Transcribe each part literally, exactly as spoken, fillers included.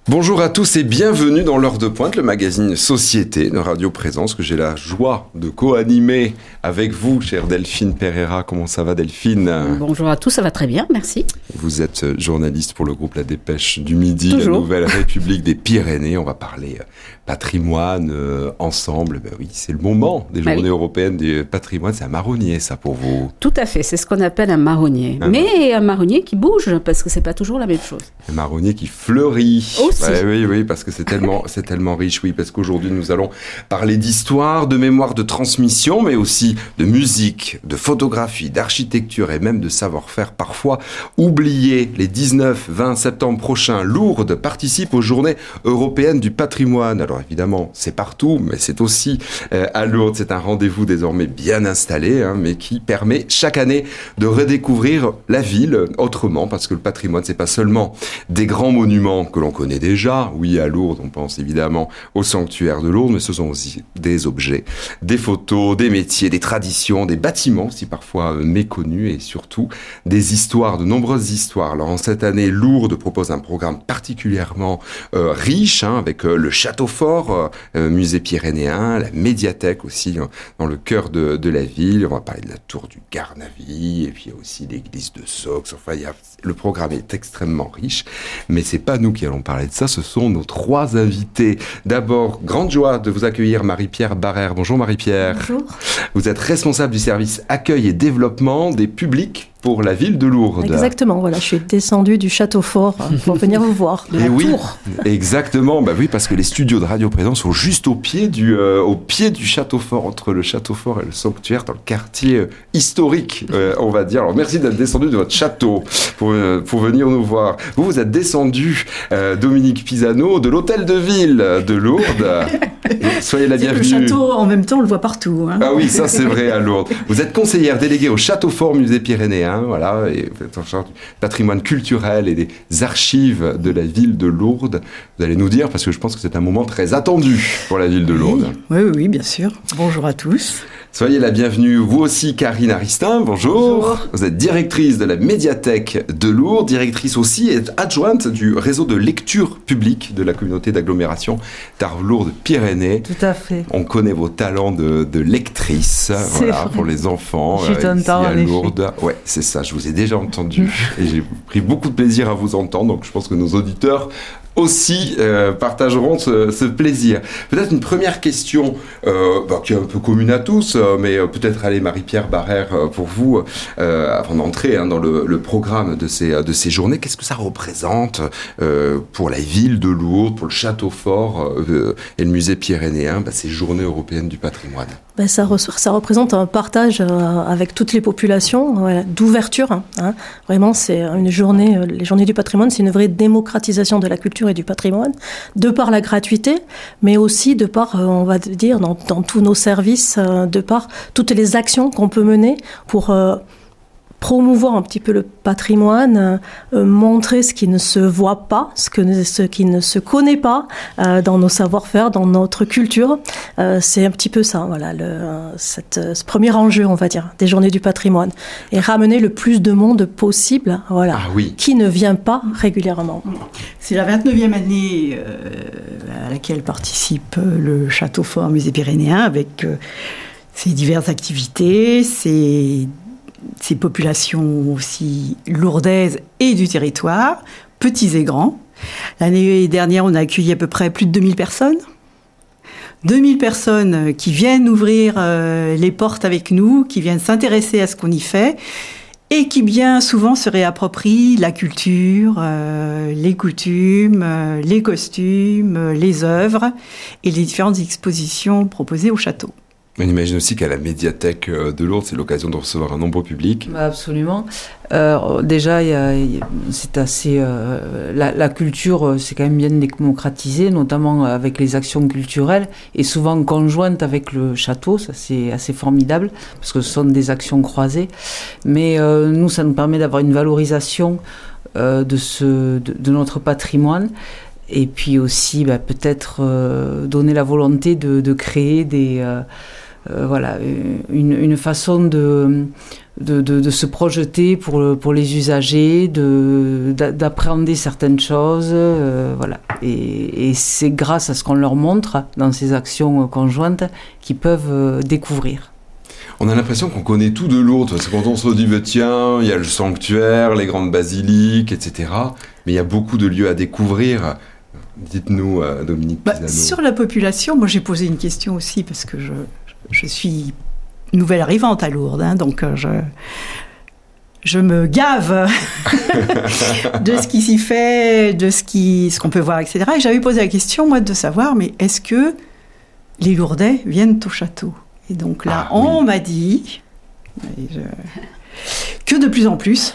Bonjour à tous et bienvenue dans l'heure de pointe, le magazine Société de Radio Présence que j'ai la joie de co-animer avec vous, chère Delphine Pereira. Comment ça va, Delphine ? Bonjour à tous, ça va très bien, merci. Vous êtes journaliste pour le groupe La Dépêche du Midi, Toujours. La Nouvelle République des Pyrénées. On va parler patrimoine euh, ensemble. Ben oui, c'est le moment des bah journées oui. européennes des patrimoines. C'est un marronnier, ça, pour vous. Tout à fait, c'est ce qu'on appelle un marronnier. Ah Mais un marronnier qui bouge, parce que c'est pas toujours la même chose. Un marronnier qui fleurit. Aussi. Ouais, oui, oui, parce que c'est tellement, c'est tellement riche, oui, parce qu'aujourd'hui nous allons parler d'histoire, de mémoire, de transmission, mais aussi de musique, de photographie, d'architecture et même de savoir-faire parfois oublié. Les dix-neuf vingt septembre prochains, Lourdes participe aux Journées européennes du patrimoine. Alors évidemment, c'est partout, mais c'est aussi euh, à Lourdes. C'est un rendez-vous désormais bien installé, hein, mais qui permet chaque année de redécouvrir la ville autrement, parce que le patrimoine, c'est pas seulement des grands monuments que l'on connaît déjà. Oui, à Lourdes, on pense évidemment au sanctuaire de Lourdes, mais ce sont aussi des objets, des photos, des métiers, des traditions, des bâtiments, si parfois méconnus, et surtout des histoires, de nombreuses histoires. Alors en cette année, Lourdes propose un programme particulièrement euh, riche, hein, avec euh, le château fort, euh, musée pyrénéen, la médiathèque aussi, hein, dans le cœur de, de la ville. On va parler de la tour du Garnavy, et puis il y a aussi l'église de Sox. Enfin, il y a, le programme est extrêmement riche, mais c'est pas nous qui allons parler de ça, ce sont nos trois invités. D'abord, grande joie de vous accueillir, Marie-Pierre Barrère. Bonjour Marie-Pierre. Bonjour. Vous êtes responsable du service accueil et développement des publics pour la ville de Lourdes. Exactement, voilà, je suis descendue du château fort pour venir vous voir. Et La oui, tour. exactement. Bah oui, parce que les studios de Radio Présence sont juste au pied du, euh, au pied du château fort, entre le château fort et le sanctuaire, dans le quartier euh, historique, euh, on va dire. Alors merci d'être descendu de votre château pour, euh, pour venir nous voir. Vous, vous êtes descendu, euh, Dominique Pisano, de l'hôtel de ville de Lourdes. Soyez la bienvenue. Le château, en même temps, on le voit partout. Hein. Ah oui, ça c'est vrai à Lourdes. Vous êtes conseillère déléguée au Château Fort Musée Pyrénéen, voilà, et vous êtes en charge du patrimoine culturel et des archives de la ville de Lourdes. Vous allez nous dire, parce que je pense que c'est un moment très attendu pour la ville de Lourdes. Oui, oui, oui, bien sûr. Bonjour à tous. Soyez la bienvenue, vous aussi, Karine Aristin, bonjour. bonjour. Vous êtes directrice de la médiathèque de Lourdes, directrice aussi et adjointe du réseau de lecture publique de la communauté d'agglomération Tarbes-Lourdes-Pyrénées. Tout à fait. On connaît vos talents de, de lectrice, voilà, pour les enfants. Je euh, t'entends, ici à Lourdes. Ouais, c'est ça, je vous ai déjà entendu et j'ai pris beaucoup de plaisir à vous entendre, donc je pense que nos auditeurs aussi euh, partageront ce, ce plaisir. Peut-être une première question euh, bah, qui est un peu commune à tous, euh, mais euh, peut-être aller Marie-Pierre Barrère euh, pour vous, euh, avant d'entrer hein, dans le, le programme de ces, de ces journées. Qu'est-ce que ça représente euh, pour la ville de Lourdes, pour le château fort euh, et le musée pyrénéen, bah, ces journées européennes du patrimoine? Ben, ça, re- ça représente un partage euh, avec toutes les populations, voilà, d'ouverture. Hein. Vraiment, c'est une journée, euh, les journées du patrimoine, c'est une vraie démocratisation de la culture et du patrimoine, de par la gratuité, mais aussi de par, euh, on va dire, dans, dans tous nos services, euh, de par toutes les actions qu'on peut mener pour euh, promouvoir un petit peu le patrimoine, euh, montrer ce qui ne se voit pas, ce, que, ce qui ne se connaît pas euh, dans nos savoir-faire, dans notre culture. Euh, c'est un petit peu ça, voilà, le, euh, cette, ce premier enjeu, on va dire, des journées du patrimoine. Et ramener le plus de monde possible, voilà, ah oui. qui ne vient pas régulièrement. C'est la vingt-neuvième année euh, à laquelle participe le Château Fort Musée Pyrénéen avec euh, ses diverses activités, ses ces populations aussi lourdaises et du territoire, petits et grands. L'année dernière, on a accueilli à peu près plus de deux mille personnes. deux mille personnes qui viennent ouvrir euh, les portes avec nous, qui viennent s'intéresser à ce qu'on y fait et qui bien souvent se réapproprient la culture, euh, les coutumes, euh, les costumes, euh, les œuvres et les différentes expositions proposées au château. On imagine aussi qu'à la médiathèque de Lourdes, c'est l'occasion de recevoir un nombreux public. Bah absolument. Euh, déjà, y a, y a, c'est assez. Euh, la, la culture, c'est quand même bien démocratisé, notamment avec les actions culturelles, et souvent conjointes avec le château. Ça, c'est assez formidable, parce que ce sont des actions croisées. Mais euh, nous, ça nous permet d'avoir une valorisation euh, de, ce, de, de notre patrimoine. Et puis aussi, bah, peut-être euh, donner la volonté de, de créer des. Euh, euh, voilà, une, une façon de, de, de, de se projeter pour, pour les usagers, de, d'appréhender certaines choses. Euh, voilà. Et, et c'est grâce à ce qu'on leur montre dans ces actions conjointes qu'ils peuvent euh, découvrir. On a l'impression qu'on connaît tout de Lourdes, parce que quand on se dit, bah, tiens, il y a le sanctuaire, les grandes basiliques, et cetera. Mais il y a beaucoup de lieux à découvrir. Dites-nous, euh, Dominique Pisano. Bah, sur la population, moi j'ai posé une question aussi, parce que je, je suis nouvelle arrivante à Lourdes, hein, donc euh, je, je me gave de ce qui s'y fait, de ce, qui, ce qu'on peut voir, et cetera. Et j'avais posé la question, moi, de savoir, mais est-ce que les Lourdais viennent au château ? Et donc là, ah, on oui. m'a dit je, que de plus en plus,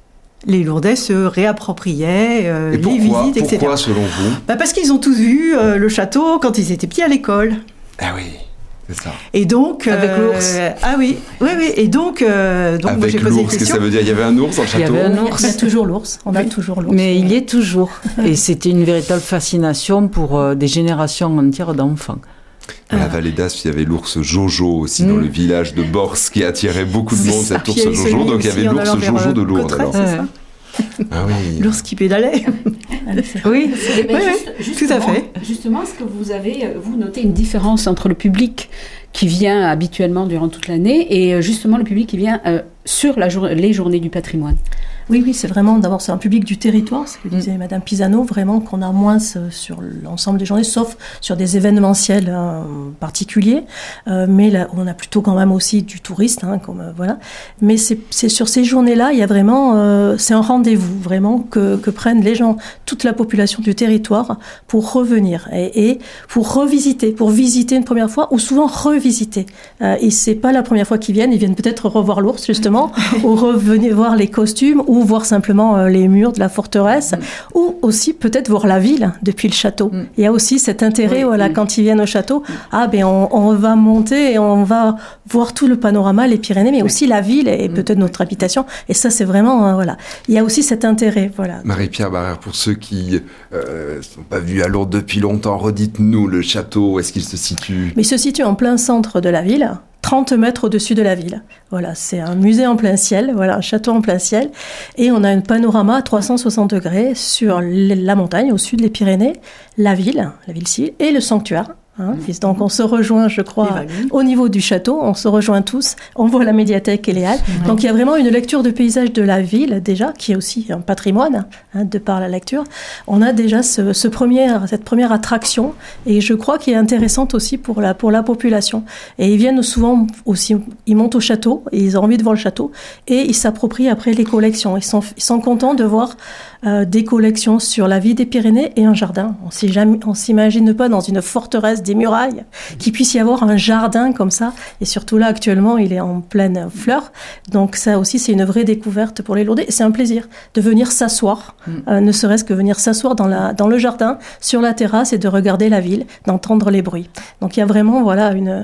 les Lourdais se réappropriaient euh, et pourquoi, les visites, et cetera. Pourquoi, selon vous ? Bah parce qu'ils ont tous vu euh, le château quand ils étaient petits à l'école. Ah oui, c'est ça. Et donc... Avec euh, l'ours. Ah oui, oui, oui. Et donc, euh, donc Avec moi, j'ai posé l'ours, une question. qu'est-ce que ça veut dire ? Il y avait un ours dans le château ? Il y avait un ours. On a toujours l'ours. On a oui. toujours l'ours. Mais il y est toujours. Et c'était une véritable fascination pour euh, des générations entières d'enfants. Dans la vallée d'Aspe, il y avait l'ours Jojo aussi mmh. dans le village de Bors qui attirait beaucoup de monde, cet ours Jojo. Donc il y avait l'ours Jojo de Lourdes. Alors. C'est ça. Ah oui. L'ours qui pédalait. Oui, oui, oui, juste, tout à fait. Justement, est-ce que vous avez, vous notez une différence entre le public qui vient habituellement durant toute l'année et justement le public qui vient euh, sur la jour- les journées du patrimoine ? Oui, oui, c'est vraiment, d'abord, c'est un public du territoire, ce que disait mmh. Madame Pisano, vraiment qu'on a moins sur l'ensemble des journées, sauf sur des événementiels euh, particuliers, euh, mais là, on a plutôt quand même aussi du touriste, hein, comme, euh, voilà. Mais c'est, c'est sur ces journées-là, il y a vraiment, euh, c'est un rendez-vous, vraiment, que, que prennent les gens, toute la population du territoire, pour revenir et, et pour revisiter, pour visiter une première fois, ou souvent revisiter. Euh, et c'est pas la première fois qu'ils viennent, ils viennent peut-être revoir l'ours, justement, ou revenir voir les costumes, ou voir simplement euh, les murs de la forteresse, mmh. ou aussi peut-être voir la ville depuis le château. Mmh. Il y a aussi cet intérêt, oui, voilà, mmh. quand ils viennent au château, mmh. ah ben on, on va monter et on va voir tout le panorama, les Pyrénées, mais oui. aussi la ville et mmh. peut-être notre habitation. Et ça, c'est vraiment, euh, voilà. Il y a aussi cet intérêt, voilà. Marie-Pierre Barrère, pour ceux qui ne euh, sont pas vus à Lourdes depuis longtemps, redites-nous le château, où est-ce qu'il se situe ? Mais il se situe en plein centre de la ville, trente mètres au-dessus de la ville. Voilà, c'est un musée en plein ciel, voilà, un château en plein ciel. Et on a un panorama à trois cent soixante degrés sur la montagne, au sud des Pyrénées, la ville, la ville-ci, et le sanctuaire. Hein, mmh. Donc on se rejoint, je crois, au niveau du château, on se rejoint tous, on voit la médiathèque et les halles. Mmh. Donc il y a vraiment une lecture de paysage de la ville, déjà, qui est aussi un patrimoine, hein, de par la lecture. On a déjà ce, ce premier, cette première attraction, et je crois qu'il est intéressante aussi pour la, pour la population. Et ils viennent souvent aussi, ils montent au château, et ils ont envie de voir le château, et ils s'approprient après les collections. Ils sont, ils sont contents de voir euh, des collections sur la vie des Pyrénées et un jardin. On ne s'imagine pas dans une forteresse des murailles, qu'il puisse y avoir un jardin comme ça. Et surtout là, actuellement, il est en pleine fleur. Donc ça aussi, c'est une vraie découverte pour les Lourdais. Et c'est un plaisir de venir s'asseoir, mmh. euh, ne serait-ce que venir s'asseoir dans, la, dans le jardin, sur la terrasse, et de regarder la ville, d'entendre les bruits. Donc il y a vraiment, voilà, une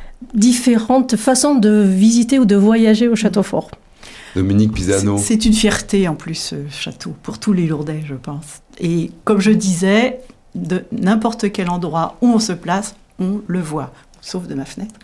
différente façon de visiter ou de voyager au Château Fort. Dominique Pisano. C'est, c'est une fierté en plus, ce château, pour tous les Lourdais, je pense. Et comme je disais, de n'importe quel endroit où on se place, on le voit, sauf de ma fenêtre.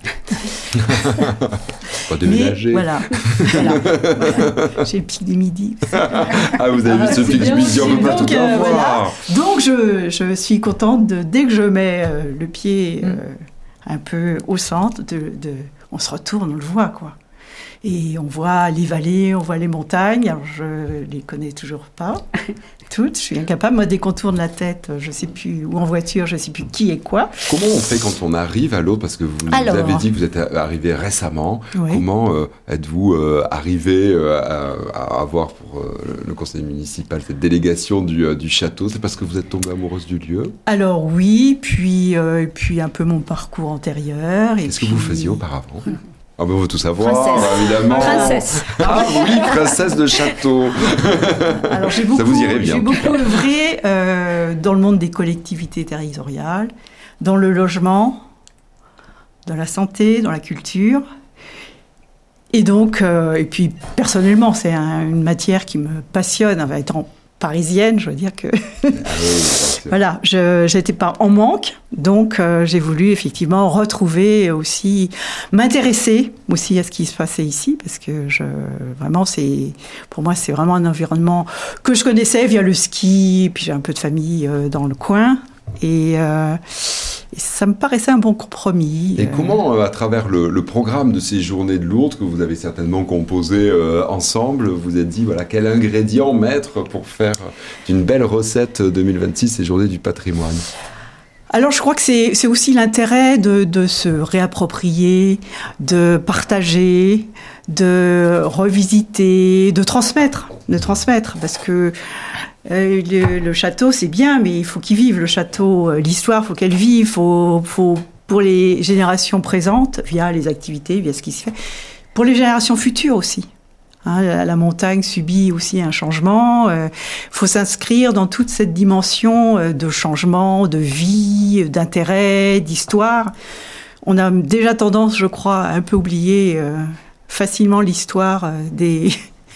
Pas déménager. Voilà, voilà, voilà. J'ai le pic des midis. Ah, vous avez ah, vu ce pic du midi, on ne peut pas tout euh, avoir. Voilà. Donc je, je suis contente, de, dès que je mets euh, le pied euh, un peu au centre, de, de, on se retourne, on le voit, quoi. Et on voit les vallées, on voit les montagnes. Alors, je les connais toujours pas toutes. Je suis incapable. Moi, des contours de la tête, je sais plus, ou en voiture, je sais plus qui est quoi. Comment on fait quand on arrive à Lourdes ? Parce que vous Alors, nous avez dit que vous êtes arrivé récemment. Oui. Comment euh, êtes-vous euh, arrivé euh, à, à avoir pour euh, le conseil municipal cette délégation du, euh, du château ? C'est parce que vous êtes tombée amoureuse du lieu ? Alors oui, puis, euh, puis un peu mon parcours antérieur. Et Qu'est-ce puis... que vous faisiez auparavant ? Ah ben on veut tout savoir, princesse. évidemment. Princesse. Ah oui, princesse de château. Alors j'ai beaucoup, ça vous irait bien. J'ai beaucoup œuvré euh, dans le monde des collectivités territoriales, dans le logement, dans la santé, dans la culture. Et donc, euh, et puis personnellement, c'est un, une matière qui me passionne, enfin, étant parisienne, je veux dire que Ah oui, voilà, je j'étais pas en manque, donc euh, j'ai voulu effectivement retrouver aussi, m'intéresser aussi à ce qui se passait ici, parce que je vraiment c'est pour moi c'est vraiment un environnement que je connaissais via le ski, puis j'ai un peu de famille euh, dans le coin et, euh, et ça me paraissait un bon compromis. Et comment, euh, à travers le, le programme de ces journées de Lourdes, que vous avez certainement composé euh, ensemble, vous êtes dit, voilà, quel ingrédient mettre pour faire une belle recette deux mille vingt-six, ces journées du patrimoine? Alors je crois que c'est, c'est aussi l'intérêt de, de se réapproprier, de partager, de revisiter, de transmettre, de transmettre, parce que euh, le, le château c'est bien, mais il faut qu'il vive le château, l'histoire faut qu'elle vive, faut, faut pour les générations présentes via les activités, via ce qui se fait, pour les générations futures aussi. Hein, la, la montagne subit aussi un changement. Il euh, faut s'inscrire dans toute cette dimension euh, de changement, de vie, d'intérêt, d'histoire. On a déjà tendance, je crois, à un peu oublier euh, facilement l'histoire euh, des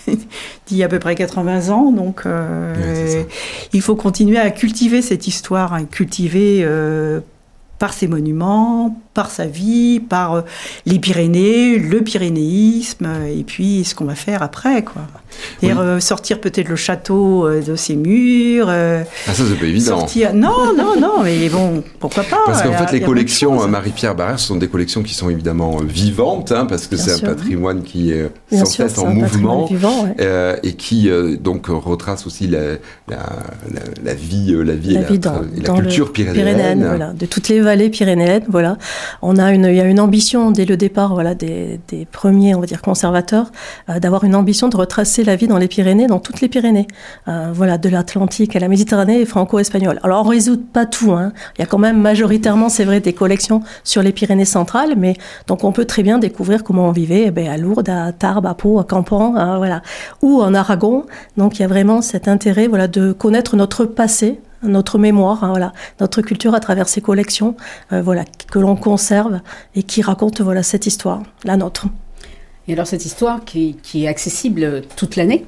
d'il y a à peu près quatre-vingts ans. Donc, euh, ouais, il faut continuer à cultiver cette histoire, à cultiver euh, par ses monuments, par sa vie, par euh, les Pyrénées, le pyrénéisme, et puis ce qu'on va faire après, quoi. Et oui. euh, sortir peut-être le château euh, de ses murs. Euh, ah, ça, c'est pas évident. Sortir... Non, non, non, mais bon, pourquoi pas. Parce qu'en fait, les collections, Marie-Pierre Barrère, ce sont des collections qui sont évidemment vivantes, hein, parce que bien c'est sûr, un patrimoine oui. qui est sans sûr, cesse en mouvement, vivant, ouais. euh, et qui euh, donc retrace aussi la, la, la, la vie, la vie, la, et vie la, dans, et la dans culture pyrénéenne. pyrénéenne voilà, de toutes les vallées pyrénéennes, voilà. On a une, il y a une ambition dès le départ, voilà, des, des premiers, on va dire, conservateurs, euh, d'avoir une ambition de retracer la vie dans les Pyrénées, dans toutes les Pyrénées, euh, voilà, de l'Atlantique à la Méditerranée et franco-espagnole. Alors on résout pas tout, hein. Il y a quand même majoritairement, c'est vrai, des collections sur les Pyrénées centrales, mais donc on peut très bien découvrir comment on vivait, eh bien, à Lourdes, à Tarbes, à Pau, à Campan, hein, voilà, ou en Aragon. Donc il y a vraiment cet intérêt, voilà, de connaître notre passé, notre mémoire, hein, voilà, notre culture à travers ces collections, euh, voilà, que l'on conserve et qui racontent, voilà, cette histoire, la nôtre. Et alors cette histoire qui, qui est accessible toute l'année,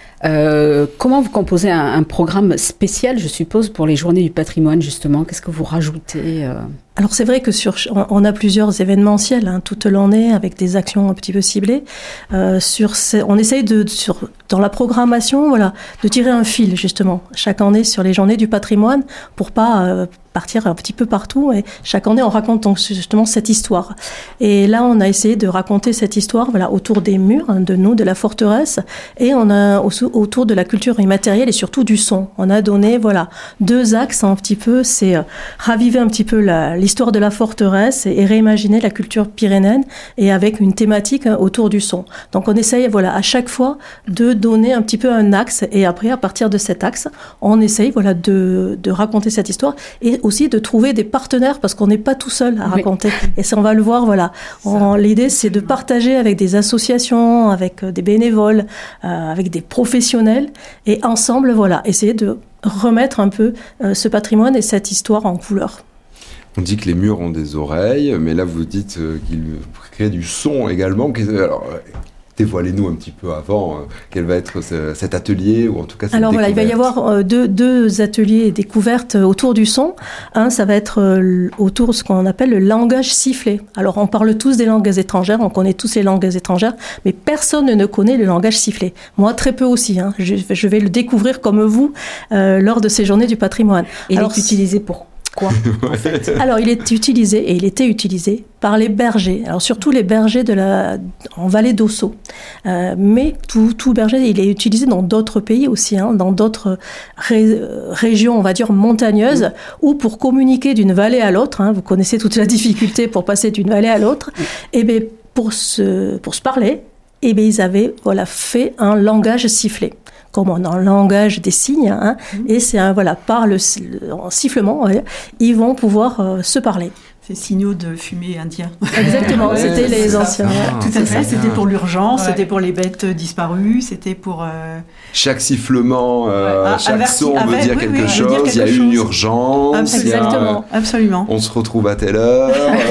euh, comment vous composez un, un programme spécial, je suppose, pour les journées du patrimoine, justement? Qu'est-ce que vous rajoutez euh... Alors c'est vrai que sur, on a plusieurs événementiels, hein, toute l'année avec des actions un petit peu ciblées. Euh, sur ces, on essaye de, sur, dans la programmation, voilà, de tirer un fil justement chaque année sur les journées du patrimoine pour pas euh, partir un petit peu partout. Et chaque année on raconte donc justement cette histoire. Et là on a essayé de raconter cette histoire, voilà, autour des murs, hein, de nous, de la forteresse, et on a autour de la culture immatérielle et surtout du son. On a donné, voilà, deux axes un petit peu, c'est euh, raviver un petit peu la l'histoire de la forteresse et réimaginer la culture pyrénéenne et avec une thématique autour du son. Donc on essaye, voilà, à chaque fois de donner un petit peu un axe et après à partir de cet axe on essaye, voilà, de, de raconter cette histoire et aussi de trouver des partenaires parce qu'on n'est pas tout seul à raconter. Oui. Et ça on va le voir, voilà. On, l'idée c'est de partager avec des associations, avec des bénévoles, euh, avec des professionnels et ensemble, voilà, essayer de remettre un peu euh, ce patrimoine et cette histoire en couleur. On dit que les murs ont des oreilles, mais là vous dites euh, qu'ils créent du son également. Alors, dévoilez-nous un petit peu avant euh, quel va être ce, cet atelier, ou en tout cas cette Alors découverte. Voilà, il va y avoir euh, deux, deux ateliers découvertes autour du son. Un, ça va être euh, autour de ce qu'on appelle le langage sifflé. Alors on parle tous des langues étrangères, on connaît tous les langues étrangères, mais personne ne connaît le langage sifflé. Moi, très peu aussi. Hein. Je, je vais le découvrir comme vous euh, lors de ces journées du patrimoine. Et il est utilisé pour quoi, en fait? Alors, il est utilisé, et il était utilisé par les bergers. Alors, surtout les bergers de la, en vallée d'Ossau. Euh, mais tout, tout berger, il est utilisé dans d'autres pays aussi, hein, dans d'autres ré, régions, on va dire, montagneuses, mmh. ou pour communiquer d'une vallée à l'autre. Hein, vous connaissez toute la difficulté pour passer d'une vallée à l'autre. Mmh. Et bien, pour se, pour se parler, et bien, ils avaient, voilà, fait un langage sifflé, comme dans le langage des signes, hein, mmh. et c'est un, voilà, par le, le en sifflement, ouais, ils vont pouvoir euh, se parler. Ces signaux de fumée indiens. Exactement, Ouais, c'était les c'est anciens. ça. Tout à fait, c'était pour l'urgence, Ouais. c'était pour les bêtes disparues, c'était pour... euh, Chaque sifflement, euh, Ah, chaque averti- son veut aver- dire oui, quelque oui, chose, veut dire il y a quelque une chose. urgence, il y a, Exactement. Absolument. on se retrouve à telle heure.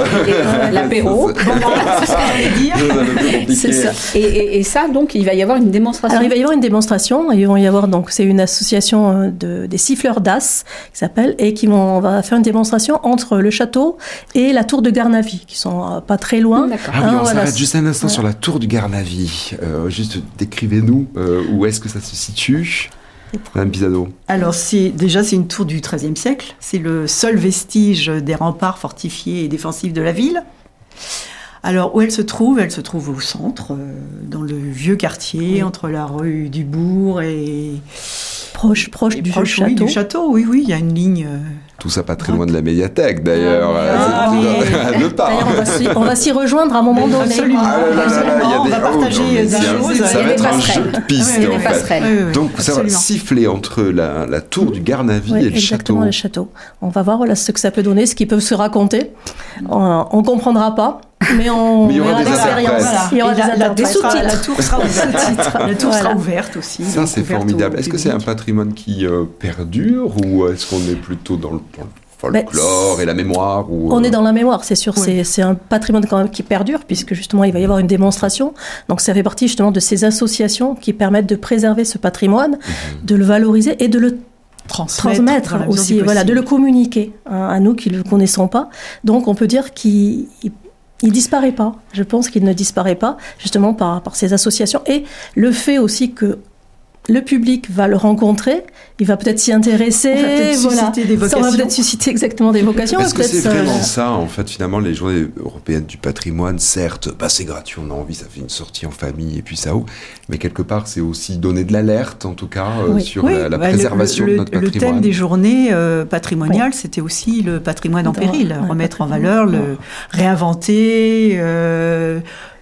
L'apéro. C'est ce que j'allais dire. C'est un peu plus compliqué. C'est ça. Et, et- et ça, donc, il va y avoir une démonstration. Alors il va y avoir une démonstration, ils vont y avoir donc c'est une association euh, de des siffleurs d'As qui s'appelle et qui vont on va faire une démonstration entre le château et la tour de Garnavie qui sont euh, pas très loin. D'accord. Ah oui, Ah, on voilà. s'arrête juste un instant Ouais. sur la tour du Garnavie. Euh, juste décrivez-nous euh, où est-ce que ça se situe, Madame Pisado. Alors, c'est, déjà, c'est une tour du treizième siècle. C'est le seul vestige des remparts fortifiés et défensifs de la ville. Alors, où elle se trouve? Elle se trouve au centre, euh, dans le vieux quartier, Oui. entre la rue du Bourg et... Proche proche et du proche, oui, château. du château, oui, oui. Il y a une ligne... euh, Tout ça pas très loin de la médiathèque d'ailleurs. Ah, Euh, oui. c'est- à deux pas. D'ailleurs, on va s'y- on va s'y rejoindre à un moment donné. Absolument. Ah là là là là, il y a On des- va oh, partager non, mais des c'est un- choses. Ça Il y a va des être un passerelles. jeu de piste Oui, Il y a en des fait. passerelles. Oui, oui, oui, Donc ça va absolument. siffler entre la, la tour du Garnavie Oui, et le exactement, château. le château. On va voir voilà, ce que ça peut donner, ce qu'ils peuvent se raconter. On ne comprendra pas, mais on Mais il y aura verra des l'expérience. interprètes. Voilà. Il y aura Et des la- la interprètes. tour sera- Des La tour sera ouverte. La tour Voilà. sera ouverte aussi. Ça donc c'est ouverte formidable. au Est-ce que c'est un public. patrimoine qui euh, perdure ou est-ce qu'on est plutôt dans le, dans le Ben, folklore et la mémoire ou, On euh, est dans la mémoire, c'est sûr. Oui. C'est, c'est un patrimoine quand même qui perdure, puisque justement, il va y avoir une démonstration. Donc, ça fait partie justement de ces associations qui permettent de préserver ce patrimoine, Mhm. de le valoriser et de le Transmettre, transmettre dans la mesure aussi, du voilà, de possible. le communiquer hein, à nous qui ne le connaissons pas. Donc, on peut dire qu'il il, il disparaît pas. Je pense qu'il ne disparaît pas, justement par, par ces associations. Et le fait aussi que le public va le rencontrer, il va peut-être s'y intéresser. On va peut-être voilà. susciter des Ça va vocations. peut-être susciter exactement des vocations. Est-ce que peut-être c'est ça- vraiment ça, en fait, finalement, les journées européennes du patrimoine, certes, bah, c'est gratuit, on a envie, ça fait une sortie en famille et puis ça ouvre, mais quelque part, c'est aussi donner de l'alerte, en tout cas, euh, Oui. sur Oui, la, la bah, le- préservation le, de notre le patrimoine. thème des journées euh, patrimoniales, c'était aussi le patrimoine en Dans- péril, ouais, remettre en patrimoine. valeur, le réinventer, euh,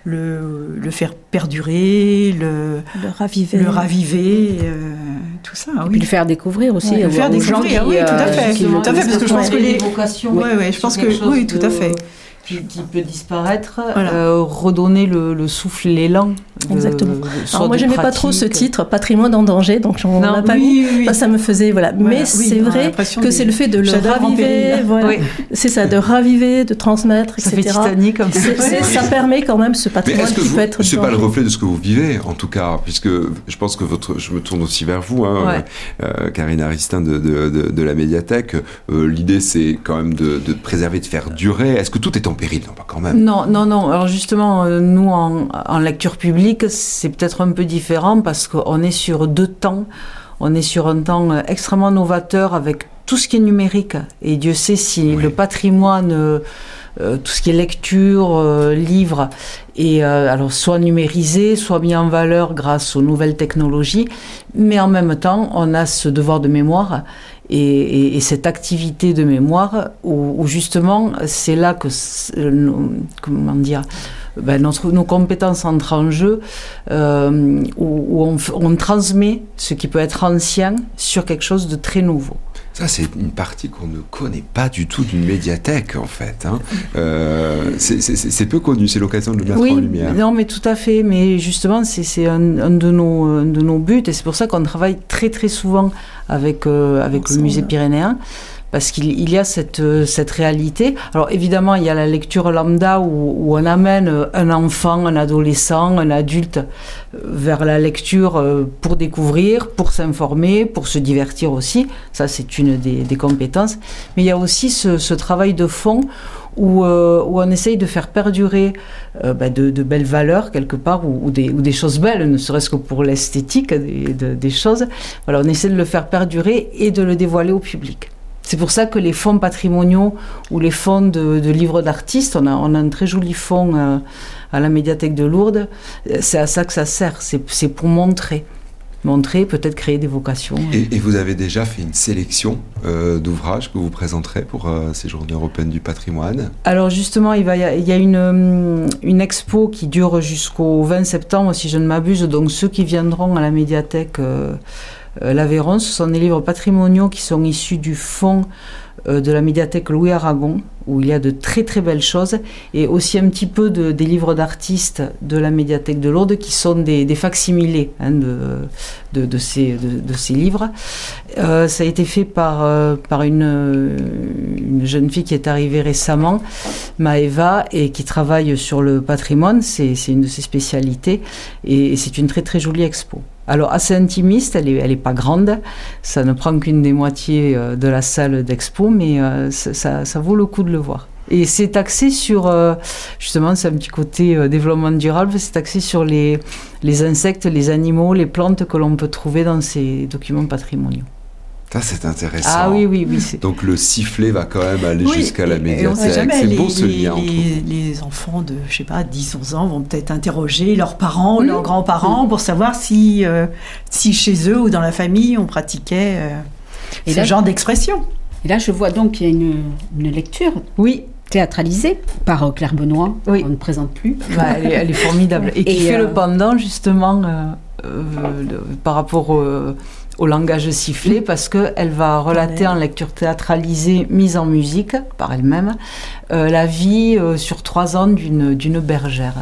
le, le faire perdurer, le, le raviver. le raviver, euh, tout ça. Et oui. puis le faire découvrir aussi. Ouais, aux- le faire aux gens découvrir, qui, oui, tout à euh, fait. qui Tout à fait, parce que je pense que les- vocations, Ouais, ouais, je pense que oui, tout à fait. Qui, qui peut disparaître, Voilà. euh, redonner le, le souffle, l'élan. de- Exactement. de- soit Alors moi, de j'aimais pas trop ce pratique. titre, patrimoine en danger, donc j'en Non, ai pas mis. oui, oui, oui. Ça, ça me faisait, voilà. Voilà, Mais oui, c'est on a vrai l'impression que des c'est le fait de le chefs-d'œuvre en raviver, péril. voilà. Oui. C'est ça, de raviver, de transmettre, Ça fait et cetera. Titanic comme ça. C'est- c'est- ça permet quand même ce Mais patrimoine est-ce que qui vous, peut être. c'est pas le dangereux. reflet de ce que vous vivez, en tout cas, puisque je pense que votre, je me tourne aussi vers vous, hein, Ouais. euh, Karine Aristin de, de, de, de la médiathèque. Euh, l'idée, c'est quand même de, de préserver, de faire durer. Est-ce que tout est en péril? Non, pas quand même. Non, non, non. Alors justement, euh, nous, en, en lecture publique, c'est peut-être un peu différent parce qu'on est sur deux temps. On est sur un temps euh, extrêmement novateur avec tout ce qui est numérique. Et Dieu sait si Oui. le patrimoine, euh, euh, tout ce qui est lecture, euh, livre, est euh, alors soit numérisé, soit mis en valeur grâce aux nouvelles technologies. Mais en même temps, on a ce devoir de mémoire. Et, et, et cette activité de mémoire, où, où justement, c'est là que, euh, nos, comment dire, ben notre, nos compétences entrent en jeu, euh, où, où on, on transmet ce qui peut être ancien sur quelque chose de très nouveau. Ça, c'est une partie qu'on ne connaît pas du tout d'une médiathèque, en fait. Hein. Euh, c'est, c'est, c'est peu connu, c'est l'occasion de le mettre Oui, en lumière. non, mais tout à fait. Mais justement, c'est, c'est un, un, de nos, un de nos buts, et c'est pour ça qu'on travaille très très souvent avec, euh, avec le Ensemble. musée pyrénéen. Parce qu'il il y a cette, cette réalité. Alors évidemment, il y a la lecture lambda où, où on amène un enfant, un adolescent, un adulte vers la lecture pour découvrir, pour s'informer, pour se divertir aussi. Ça, c'est une des, des compétences. Mais il y a aussi ce, ce travail de fond où, euh, où on essaye de faire perdurer euh, bah, de, de belles valeurs quelque part, ou, ou, des, ou des choses belles, ne serait-ce que pour l'esthétique des, de, des choses. Voilà, on essaie de le faire perdurer et de le dévoiler au public. C'est pour ça que les fonds patrimoniaux ou les fonds de, de livres d'artistes, on a, on a un très joli fonds euh, à la médiathèque de Lourdes, c'est à ça que ça sert, c'est, c'est pour montrer. Montrer, peut-être créer des vocations. Et, et vous avez déjà fait une sélection euh, d'ouvrages que vous présenterez pour euh, ces Journées européennes du patrimoine? Alors justement, il, va y a, il y a une, une expo qui dure jusqu'au vingt septembre, si je ne m'abuse, donc ceux qui viendront à la médiathèque... Euh, euh, l'Aveyron. Ce sont des livres patrimoniaux qui sont issus du fonds euh, de la médiathèque Louis Aragon, où il y a de très très belles choses, et aussi un petit peu de, des livres d'artistes de la médiathèque de Lourdes qui sont des, des facsimilés hein, de, de, de, ces, de, de ces livres. Euh, ça a été fait par, euh, par une, une jeune fille qui est arrivée récemment, Maëva, et qui travaille sur le patrimoine, c'est, c'est une de ses spécialités, et, et c'est une très très jolie expo. Alors assez intimiste, elle est, elle est pas grande, ça ne prend qu'une des moitiés euh, de la salle d'expo, mais euh, ça, ça vaut le coup de le voir. Et c'est axé sur, euh, justement, c'est un petit côté euh, développement durable, c'est axé sur les, les insectes, les animaux, les plantes que l'on peut trouver dans ces documents patrimoniaux. Ça, c'est intéressant. Ah oui, oui, oui. C'est... Donc le sifflet va quand même aller oui, jusqu'à la médiathèque. Et on sait jamais, c'est les, beau ce les, lien. Les, les enfants de, je sais pas, dix onze ans vont peut-être interroger leurs parents, mmh. leurs grands-parents, mmh. pour savoir si, euh, si chez eux ou dans la famille, on pratiquait euh, et ce là, genre d'expression. Et là, je vois donc qu'il y a une, une lecture. Oui. Théâtralisée par Claire Benoît, oui. on ne présente plus. Bah, elle, est, elle est formidable. Et, et qui euh... fait le pendant, justement, euh, euh, le, par rapport au, au langage sifflé, parce qu'elle va relater en lecture théâtralisée, mise en musique, par elle-même, euh, la vie euh, sur trois ans d'une, d'une bergère.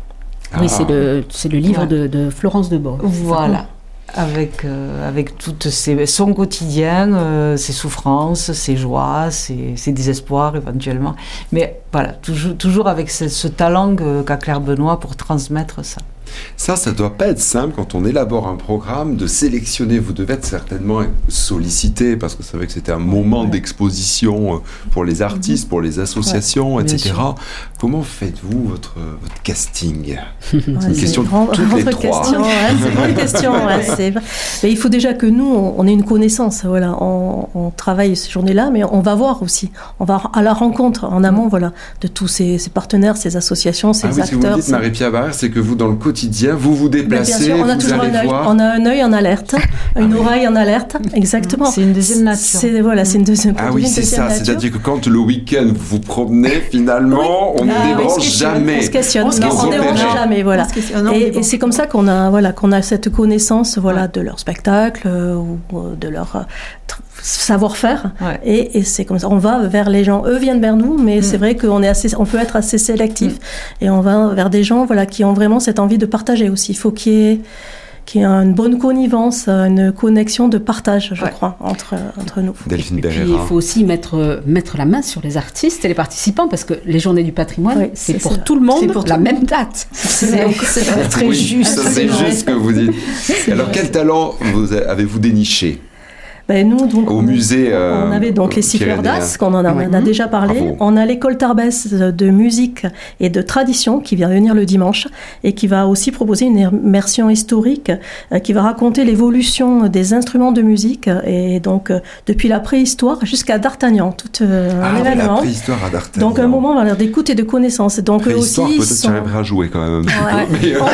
Ah. Oui, c'est le, c'est le livre ouais. de, de Florence Deborah. Voilà. Avec, euh, avec toutes ses, son quotidien, euh, ses souffrances, ses joies, ses, ses désespoirs éventuellement. Mais voilà, toujours, toujours avec ce, ce talent qu'a Claire Benoît pour transmettre ça. Ça, ça doit pas être simple quand on élabore un programme de sélectionner. Vous devez être certainement sollicité parce que c'est vrai que c'était un moment ouais. d'exposition pour les artistes, pour les associations, ouais, et cetera. Comment faites-vous votre, votre casting? Ouais, c'est une question grand, de toutes les trois. Question, ouais, c'est une grande question. Ouais, c'est... Mais il faut déjà que nous, on, on ait une connaissance. Voilà, on, on travaille ces journées-là, mais on va voir aussi. On va à la rencontre en amont, voilà, de tous ces, ces partenaires, ces associations, ces ah oui, acteurs. Ce que vous dites, c'est... Marie-Pierre Barrère, c'est que vous, dans le quotidien, vous vous déplacez, bien sûr, on a vous toujours allez un œil, voir. on a un œil en alerte, une ah, oreille oui. en alerte, exactement. C'est une deuxième nature. C'est, voilà, c'est une deuxième Ah oui, c'est ça. nature. C'est-à-dire que quand le week-end vous vous promenez, finalement, oui. on ne ah, débranche oui, jamais. On se questionne, on, se questionne. on ne débranche jamais, voilà. Non, et, et c'est comme ça qu'on a, voilà, qu'on a cette connaissance, voilà, ouais. de leur spectacle euh, ou de leur euh, savoir-faire. Ouais. Et, et c'est comme ça, on va vers les gens. Eux viennent vers nous, mais mm. c'est vrai qu'on est assez, on peut être assez sélectif mm. et on va vers des gens, voilà, qui ont vraiment cette envie de partager aussi. Il faut qu'il y ait qu'il y ait une bonne connivence, une connexion de partage, je ouais. crois, entre, entre nous. Delphine Berrera. Et puis, il faut aussi mettre, mettre la main sur les artistes et les participants, parce que les Journées du patrimoine, oui, c'est, c'est pour ça. Tout le monde c'est pour la tout même date. C'est, c'est, c'est, c'est très oui, juste. Ça, c'est juste ce que vous dites. Alors, vrai. Quel talent vous avez-vous déniché? Ben nous, donc, au on, musée, euh, on avait donc les siffleurs d'As, qu'on en a, oui. on a déjà parlé. Bravo. On a l'école Tarbès de musique et de tradition qui vient venir le dimanche et qui va aussi proposer une immersion historique euh, qui va raconter l'évolution des instruments de musique et donc euh, depuis la préhistoire jusqu'à D'Artagnan, tout euh, ah, un événement. La préhistoire à D'Artagnan. Donc un moment voilà, d'écoute et de connaissance. Donc préhistoire, aussi, peut-être sont... j'arriverai à jouer quand même. Ouais. Mais, on, va,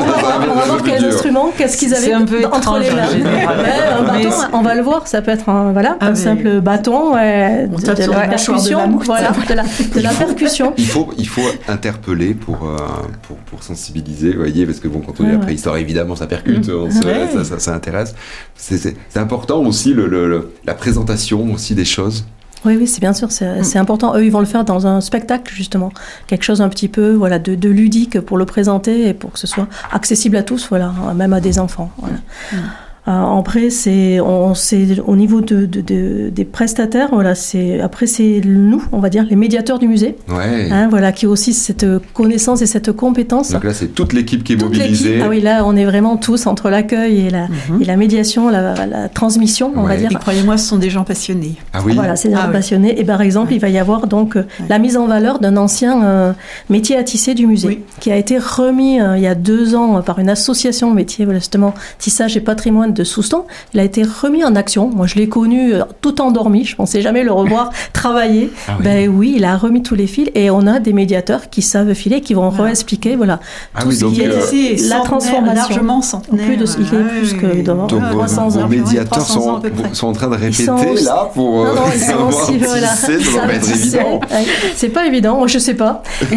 on va voir quels instruments, qu'est-ce qu'ils avaient entre les mains. Un bâton, on va le voir. Ça peut être un, voilà, ah un simple bâton, ouais, de, de, de la percussion, de voilà, de la, de la percussion. Il faut, il faut interpeller pour, euh, pour, pour sensibiliser, vous voyez, parce que bon, quand on dit ouais, la préhistoire, évidemment, ça percute, mmh. on se, ouais. ça, ça, ça intéresse. C'est, c'est, c'est important aussi le, le, le, la présentation aussi des choses. Oui, oui, c'est bien sûr, c'est, c'est important. Eux, ils vont le faire dans un spectacle, justement. Quelque chose un petit peu voilà, de, de ludique pour le présenter et pour que ce soit accessible à tous, voilà, même à des enfants. Voilà. Mmh. Euh, après, c'est, on, c'est au niveau de, de, de, des prestataires, voilà, c'est, après, c'est nous, on va dire, les médiateurs du musée, ouais. hein, voilà, qui ont aussi cette connaissance et cette compétence. Donc là, c'est toute l'équipe qui est toute mobilisée. L'équipe. Ah oui, là, on est vraiment tous entre l'accueil et la, mm-hmm. et la médiation, la, la transmission, on ouais. va dire. Et croyez-moi, ce sont des gens passionnés. Ah oui. Voilà, c'est des ah gens oui. passionnés. Et par exemple, ouais. il va y avoir donc ouais. la mise en valeur d'un ancien euh, métier à tisser du musée, oui. qui a été remis euh, il y a deux ans par une association métier, voilà, justement, tissage et patrimoine de Souston. Il a été remis en action. Moi, je l'ai connu euh, tout endormi. Je ne pensais jamais le revoir travailler. Ah oui. Ben oui, il a remis tous les fils et on a des médiateurs qui savent filer, qui vont voilà. réexpliquer, voilà, ah tout oui, ce qui est euh, la transformation. Largement centenaire. Plus de, il est ah plus oui. que dans donc trois cents vos, ans. Vos médiateurs sont, sont en train de répéter aussi, là pour non, non, ils sont aussi, voilà, tisser, ça va pas être évident. C'est pas évident. Moi, je sais pas. euh,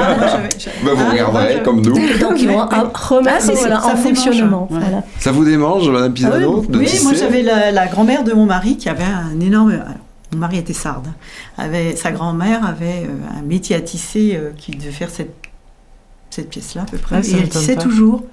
bah, vous regarderez comme nous. Donc ils vont remettre voilà, en fonctionnement. Ça vous démange, Madame Madame Pisano, ah oui, de oui, tisser. moi j'avais la, la grand-mère de mon mari qui avait un énorme... Mon mari était sarde. Avait, sa grand-mère avait euh, un métier à tisser euh, qui devait faire cette, cette pièce-là à peu près. Ah, et elle tissait pas. toujours.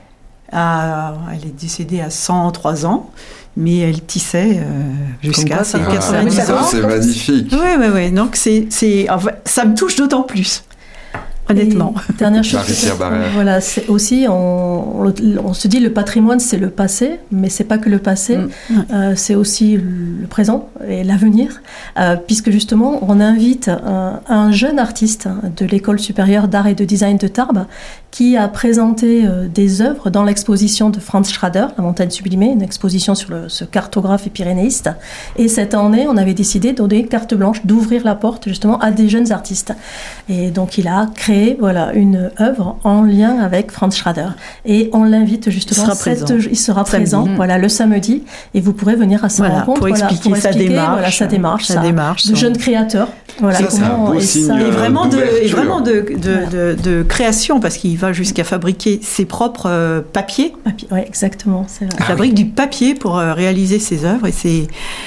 À, elle est décédée à cent trois ans, mais elle tissait euh, jusqu'à ses ah, quatre-vingt-dix ans. C'est magnifique. Oui, oui, oui. Donc c'est, c'est, enfin, ça me touche d'autant plus. Honnêtement. Et dernière chose, voilà, c'est aussi, on, on, on se dit le patrimoine, c'est le passé, mais c'est pas que le passé, mmh. euh, c'est aussi le présent et l'avenir, euh, puisque justement, on invite un, un jeune artiste de l'École supérieure d'art et de design de Tarbes qui a présenté euh, des œuvres dans l'exposition de Franz Schrader, La montagne sublimée, une exposition sur le, ce cartographe et pyrénéiste. Et cette année, on avait décidé de donner carte blanche, d'ouvrir la porte justement à des jeunes artistes. Et donc, il a créé voilà, une œuvre en lien avec Franz Schrader. Et on l'invite justement, il sera cette, présent, il sera présent voilà, le samedi. Et vous pourrez venir à sa voilà, rencontre pour expliquer, voilà, pour expliquer sa démarche, voilà, sa démarche, sa sa, démarche de jeunes créateurs. Voilà, ça, c'est un beau et signe ça, et vraiment, de, et vraiment de, de, voilà. de, de création, parce qu'il va jusqu'à fabriquer ses propres euh, papiers. Papier, oui, exactement. C'est vrai. Il fabrique du papier pour euh, réaliser ses œuvres et c'est,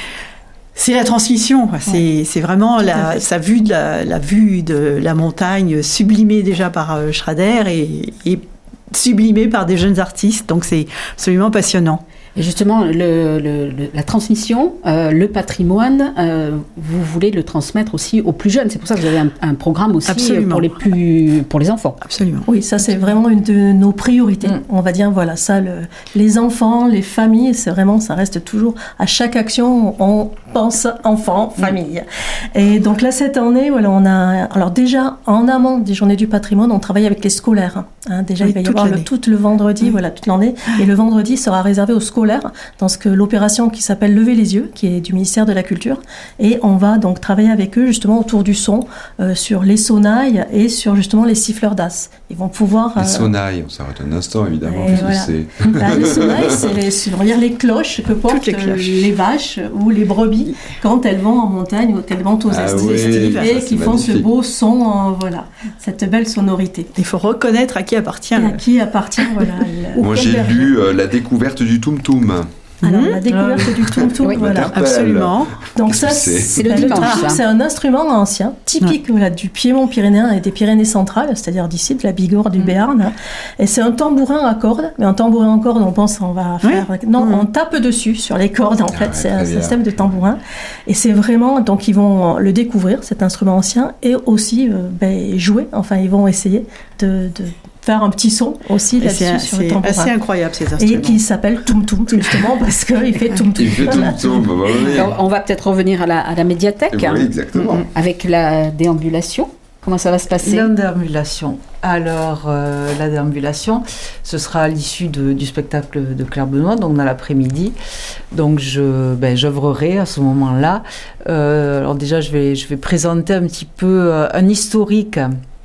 c'est la transmission. C'est, ouais. c'est vraiment la, sa vue de la, la vue de la montagne sublimée déjà par euh, Schrader et, et sublimée par des jeunes artistes. Donc c'est absolument passionnant. Et justement, le, le, le, la transmission, euh, le patrimoine, euh, vous voulez le transmettre aussi aux plus jeunes. C'est pour ça que vous avez un, un programme aussi Absolument. pour les plus, pour les enfants. Absolument. Oui, ça c'est vraiment une de nos priorités. Mmh. On va dire voilà, ça, le, les enfants, les familles, c'est vraiment, ça reste toujours à chaque action, on pense enfants, famille. Mmh. Et donc là cette année, voilà, on a, alors déjà en amont des Journées du patrimoine, on travaille avec les scolaires. Hein, déjà, oui, il va y avoir le, tout le vendredi, oui. voilà, toute l'année, et le vendredi sera réservé aux scolaires. Dans ce que l'opération qui s'appelle Lever les yeux, qui est du ministère de la Culture, et on va donc travailler avec eux justement autour du son, euh, sur les sonnailles et sur justement les siffleurs d'as. Ils vont pouvoir... Les euh... sonnailles, on s'arrête un instant évidemment. Voilà. C'est... Bah, les sonnailles, c'est les, c'est les cloches que portent les, cloches. les vaches ou les brebis quand elles vont en montagne ou quand elles vont aux ah estives oui, et qui font magnifique. ce beau son, euh, voilà, cette belle sonorité. Il faut reconnaître à qui appartient. Et à qui appartient, voilà. Le... Moi j'ai lu euh, la découverte du Tum Tum. Alors, mmh. la découverte ah. du tum-tum, oui. voilà. Absolument. Donc ça, c'est, c'est le dimanche. C'est un instrument ancien, typique ouais. voilà, du Piémont pyrénéen et des Pyrénées centrales, c'est-à-dire d'ici, de la Bigorre, du mmh. Béarn. Et c'est un tambourin à cordes, mais un tambourin à cordes, on pense on va faire... Oui. Non, mmh. on tape dessus, sur les cordes, en ah fait. Ouais, c'est un bien. système de tambourin. Et c'est vraiment... Donc, ils vont le découvrir, cet instrument ancien, et aussi euh, ben, jouer. Enfin, ils vont essayer de... de faire un petit son aussi et là-dessus sur le tambourin. C'est assez incroyable ces instruments. Et qui s'appelle Tum Tum, justement, parce qu'il fait Tum Tum. Il fait Tum Tum, bah oui. Alors, on va peut-être revenir à la, à la médiathèque. Oui, exactement. Avec la déambulation. Comment ça va se passer ? La déambulation. Alors, euh, la déambulation, ce sera à l'issue de, du spectacle de Claire Benoît, donc dans l'après-midi. Donc, je, ben, j'œuvrerai à ce moment-là. Euh, alors déjà, je vais, je vais présenter un petit peu euh, un historique,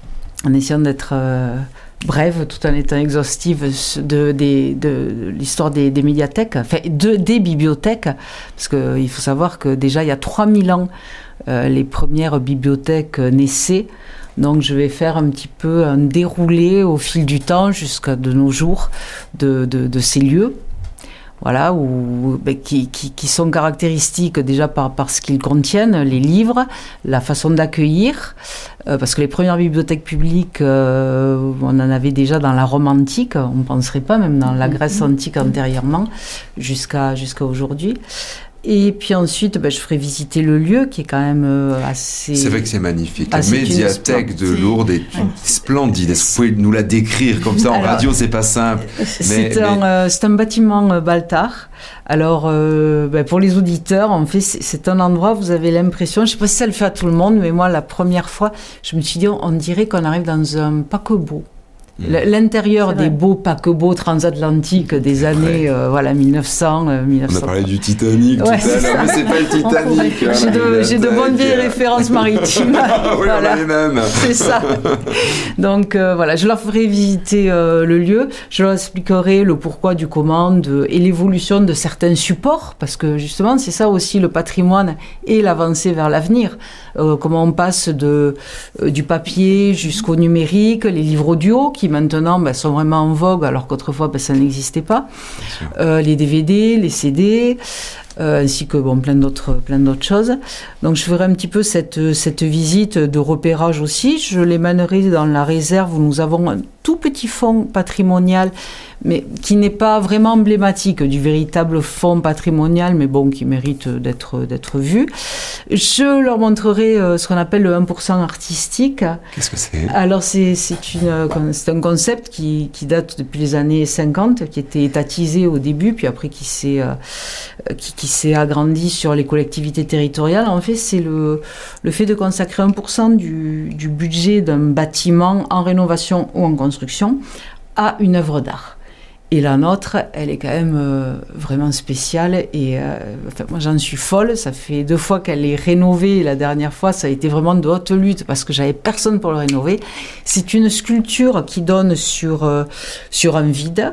en essayant d'être... Euh, brève, tout en étant exhaustive de, de, de, de l'histoire des, des médiathèques, enfin de, des bibliothèques, parce qu'il faut savoir que déjà il y a trois mille ans, euh, les premières bibliothèques naissaient, donc je vais faire un petit peu un déroulé au fil du temps jusqu'à de nos jours de, de, de ces lieux. Voilà, où, ben, qui, qui, qui sont caractéristiques déjà par, par ce qu'ils contiennent, les livres, la façon d'accueillir, euh, parce que les premières bibliothèques publiques, euh, on en avait déjà dans la Rome antique, on ne penserait pas, même dans la Grèce antique antérieurement, jusqu'à, jusqu'à aujourd'hui. Et puis ensuite, ben, je ferai visiter le lieu qui est quand même euh, assez... C'est vrai que c'est magnifique. La médiathèque de Lourdes est ouais. splendide. Est-ce que vous pouvez nous la décrire comme ça en Alors, radio, c'est pas simple. C'est, mais, un, mais... Euh, c'est un bâtiment euh, Baltard. Alors, euh, ben, pour les auditeurs, en fait, c'est, c'est un endroit où vous avez l'impression, je ne sais pas si ça le fait à tout le monde, mais moi, la première fois, je me suis dit, on, on dirait qu'on arrive dans un paquebot. L'intérieur des beaux paquebots transatlantiques des années euh, voilà, mille neuf cents, euh, mille neuf cents. On a parlé du Titanic ouais, tout à l'heure, mais c'est pas le Titanic. Hein, j'ai, de, j'ai de bonnes vieilles références maritimes. Oui, voilà. On a les mêmes. C'est ça. Donc euh, voilà, je leur ferai visiter euh, le lieu, je leur expliquerai le pourquoi du comment de, et l'évolution de certains supports, parce que justement, c'est ça aussi le patrimoine et l'avancée vers l'avenir. Euh, comment on passe de, euh, du papier jusqu'au numérique, les livres audio qui qui maintenant ben, sont vraiment en vogue, alors qu'autrefois ben, ça n'existait pas. Euh, les D V D, les C D, euh, ainsi que bon, plein d'autres, plein d'autres choses. Donc je ferai un petit peu cette, cette visite de repérage aussi. Je les mènerai dans la réserve où nous avons un tout petit fonds patrimonial, mais qui n'est pas vraiment emblématique du véritable fonds patrimonial, mais bon, qui mérite d'être, d'être vu. Je leur montrerai euh, ce qu'on appelle le un pour cent artistique. Qu'est-ce que c'est ? Alors, c'est, c'est, une, c'est un concept qui, qui date depuis les années cinquante, qui était étatisé au début, puis après qui s'est, euh, qui, qui s'est agrandi sur les collectivités territoriales. En fait, c'est le, le fait de consacrer un pour cent du, du budget d'un bâtiment en rénovation ou en construction à une œuvre d'art. Et la nôtre, elle est quand même euh, vraiment spéciale et euh, enfin, moi j'en suis folle. Ça fait deux fois qu'elle est rénovée et la dernière fois ça a été vraiment de haute lutte parce que j'avais personne pour le rénover. C'est une sculpture qui donne sur, euh, sur un vide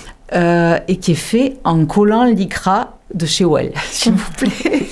euh, et qui est fait en collant lycra de chez Well, s'il vous plaît.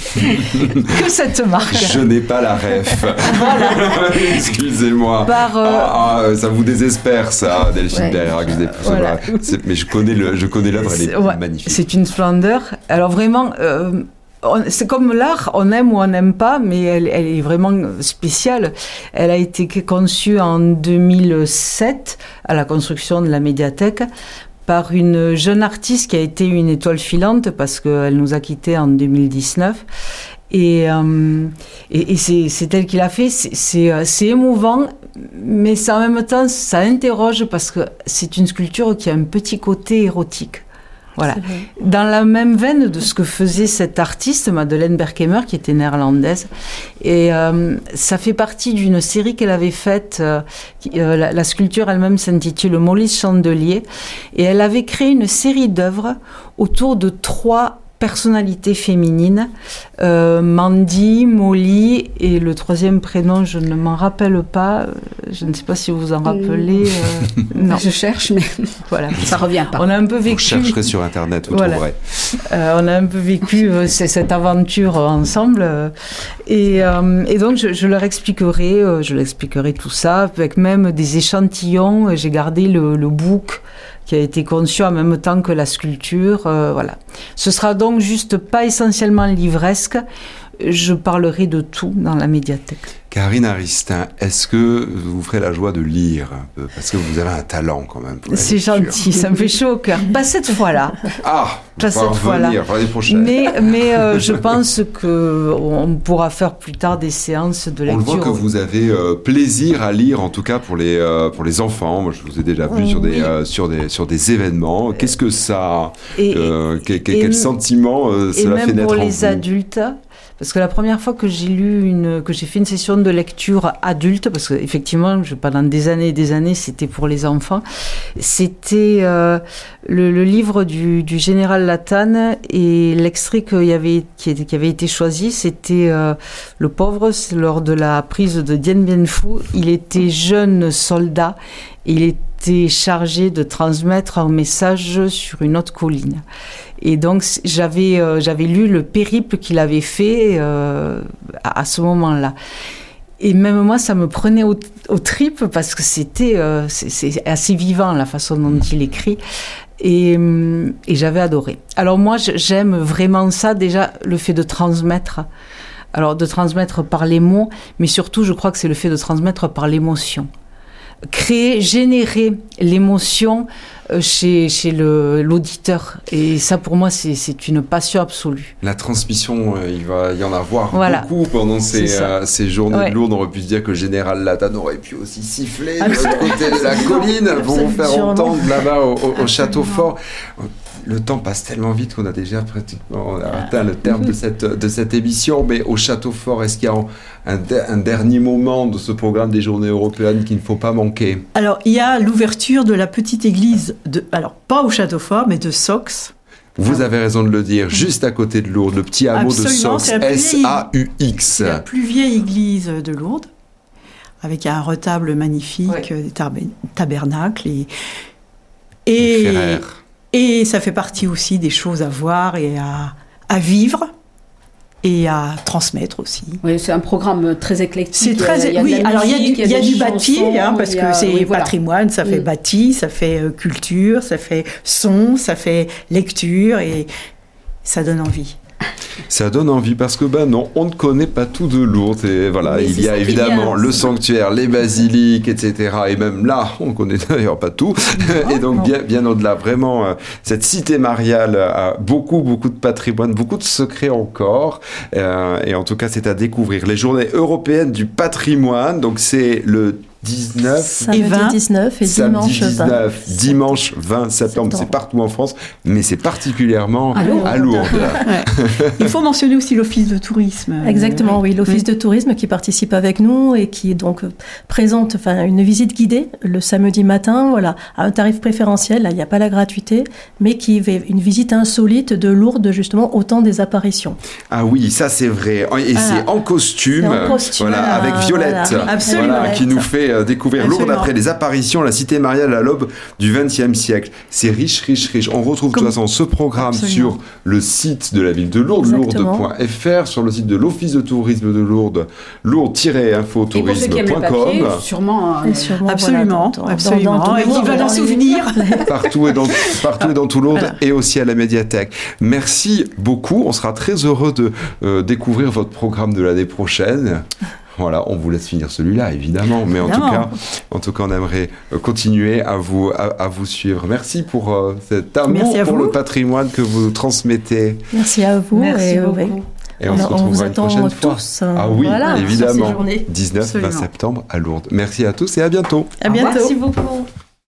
Que cette marque. Je n'ai pas la ref. Voilà. Excusez-moi. Par, euh... ah, ah, ça vous désespère, ça, Delphine ouais. Bergerac. Voilà. Mais je connais, le, je connais l'œuvre, elle est ouais. magnifique. C'est une splendeur. Alors vraiment, euh, on, c'est comme l'art, on aime ou on n'aime pas, mais elle, elle est vraiment spéciale. Elle a été conçue en deux mille sept à la construction de la médiathèque par une jeune artiste qui a été une étoile filante parce qu'elle nous a quittés en deux mille dix-neuf. Et, euh, et, et c'est, c'est elle qui l'a fait. C'est, c'est, c'est émouvant, mais ça, en même temps, ça interroge parce que c'est une sculpture qui a un petit côté érotique. Voilà. Dans la même veine de ce que faisait cette artiste, Madeleine Berkemer, qui était néerlandaise. Et euh, ça fait partie d'une série qu'elle avait faite. Euh, euh, la, la sculpture elle-même s'intitule Molly's Chandelier. Et elle avait créé une série d'œuvres autour de trois personnalités féminines, euh, Mandy, Molly et le troisième prénom, je ne m'en rappelle pas, je ne sais pas si vous vous en rappelez. Euh, non. Je cherche, mais voilà, ça revient pas. On a un peu vécu. Vous chercherez sur Internet, vous voilà. trouverez. Euh, on a un peu vécu euh, cette aventure ensemble, euh, et, euh, et donc je, je leur expliquerai, euh, je leur expliquerai tout ça, avec même des échantillons. J'ai gardé le, le book qui a été conçu en même temps que la sculpture, euh, voilà. Ce sera donc juste pas essentiellement livresque, je parlerai de tout dans la médiathèque. Karine Aristin, est-ce que vous ferez la joie de lire un peu ? Parce que vous avez un talent quand même. Pour la C'est lecture. Gentil, ça me fait chaud au cœur. Pas cette fois-là. Ah, pas cette fois-là. L'année prochaine. Mais, mais euh, je pense qu'on pourra faire plus tard des séances de lecture. On le voit que vous avez euh, plaisir à lire, en tout cas pour les, euh, pour les enfants. Moi, je vous ai déjà vu oui. sur, des, euh, sur, des, sur des événements. Qu'est-ce que ça... Et, euh, quel, quel et, sentiment euh, cela fait naître en vous ? Et même pour les adultes. Parce que la première fois que j'ai lu une, que j'ai fait une session de lecture adulte, parce que effectivement, je, pendant des années et des années, c'était pour les enfants, c'était euh, le, le livre du, du général Latane et l'extrait qu'il y avait, qui, qui avait été choisi, c'était euh, le pauvre, c'est lors de la prise de Dien Bien Phu. Il était jeune soldat, il était chargé de transmettre un message sur une autre colline. Et donc, j'avais, euh, j'avais lu le périple qu'il avait fait euh, à, à ce moment-là. Et même moi, ça me prenait au, au tripes parce que c'était euh, c'est, c'est assez vivant, la façon dont il écrit. Et, et j'avais adoré. Alors moi, j'aime vraiment ça, déjà, le fait de transmettre. Alors, de transmettre par les mots, mais surtout, je crois que c'est le fait de transmettre par l'émotion. Créer, générer l'émotion chez, chez le, l'auditeur. Et ça, pour moi, c'est, c'est une passion absolue. La transmission, euh, il va y en avoir voilà. beaucoup pendant ces, euh, ces journées ouais. de Lourdes. On aurait pu se dire que le général Latane aurait pu aussi siffler de l'autre côté de la colline pour vous faire entendre là-bas au, au, au château fort. Le temps passe tellement vite qu'on a déjà pratiquement on a atteint le terme de cette, de cette émission. Mais au Château Fort, est-ce qu'il y a un, un dernier moment de ce programme des Journées européennes qu'il ne faut pas manquer ? Alors, il y a l'ouverture de la petite église, de, alors pas au Château Fort, mais de Sox. Vous avez raison de le dire, juste à côté de Lourdes, le petit hameau Absolument, de Sox, S A U X. C'est la plus vieille église de Lourdes, avec un retable magnifique, ouais. des tab- tabernacles et... et Et ça fait partie aussi des choses à voir et à, à vivre. et à transmettre aussi. Oui, c'est un programme très éclectique. C'est très, il y a, il y a oui. Alors il y a du, il y a du bâti, chansons, hein, parce a, que c'est oui, voilà. patrimoine, ça fait mm. bâti, ça fait euh, culture, ça fait son, ça fait lecture et ça donne envie. Ça donne envie parce que ben non, on ne connaît pas tout de Lourdes et voilà, mais il y a évidemment le sanctuaire, les basiliques, et cetera. Et même là, on ne connaît d'ailleurs pas tout. Non, et donc bien, bien au-delà, vraiment, euh, cette cité mariale a beaucoup, beaucoup de patrimoine, beaucoup de secrets encore. Euh, et en tout cas, c'est à découvrir. Les journées européennes du patrimoine, donc c'est le dix-neuf Samedi et vingt dix-neuf et Samedi dimanche vingt. dix-neuf, dimanche vingt septembre, septembre. c'est partout en France, mais c'est particulièrement à Lourdes. À Lourdes. Ouais. Il faut mentionner aussi l'office de tourisme. Exactement, oui, l'office oui. de tourisme qui participe avec nous et qui donc présente enfin, une visite guidée le samedi matin, voilà, à un tarif préférentiel, là il n'y a pas la gratuité, mais qui est une visite insolite de Lourdes justement au temps des apparitions. Ah oui, ça c'est vrai, et Voilà. c'est en costume, C'est en costume, voilà, voilà, avec Violette, voilà. Absolument. voilà, qui nous fait euh, découvrir Absolument. Lourdes après les apparitions, la cité mariale à l'aube du vingtième siècle. C'est riche, riche, riche. On retrouve Comme... de toute façon ce programme Absolument. sur le site de la ville de Lourdes, Exactement. lourdes point f r, sur le site de l'office de tourisme de Lourdes, lourdes tiret info tourisme point com. Sûrement, euh, Et sûrement, Absolument, voilà, dans- dans- absolument. dans tout Et le qui monde, va dans en les- souvenir. Partout et dans, partout et dans tout Lourdes Voilà. et aussi à la médiathèque. Merci beaucoup. On sera très heureux de euh, découvrir votre programme de l'année prochaine. Voilà, on vous laisse finir celui-là, évidemment. Mais en tout Évidemment. cas, en tout cas, on aimerait euh, continuer à vous, à, à vous suivre. Merci pour euh, cet amour Merci à pour vous. le patrimoine que vous transmettez. Merci à vous. Merci et, euh, beaucoup. oui. Et on, On- se on retrouvera vous une attend prochaine fois. tous, euh, Ah oui, voilà, sur ces évidemment. journées. dix-neuf vingt Absolument. septembre à Lourdes. Merci à tous et à bientôt. À bientôt. Merci beaucoup.